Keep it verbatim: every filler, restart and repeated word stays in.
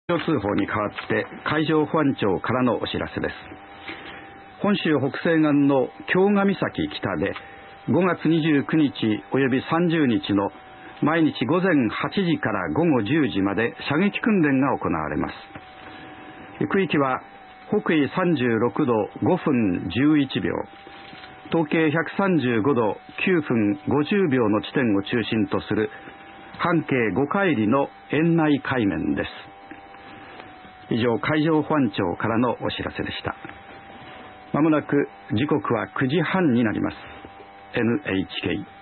通報に代わって海上保安庁からのお知らせです。本州北西岸の京ヶ岬北でごがつにじゅうくにちおよびさんじゅうにちの毎日午前はちじからごごじゅうじまで射撃訓練が行われます。区域は北緯さんじゅうろくどごふんじゅういちびょう、東経ひゃくさんじゅうごどきゅうふんごじゅうびょうの地点を中心とする半径ごかいりの円内海面です。以上、海上保安庁からのお知らせでした。まもなく時刻はくじはんになります。エヌエイチケー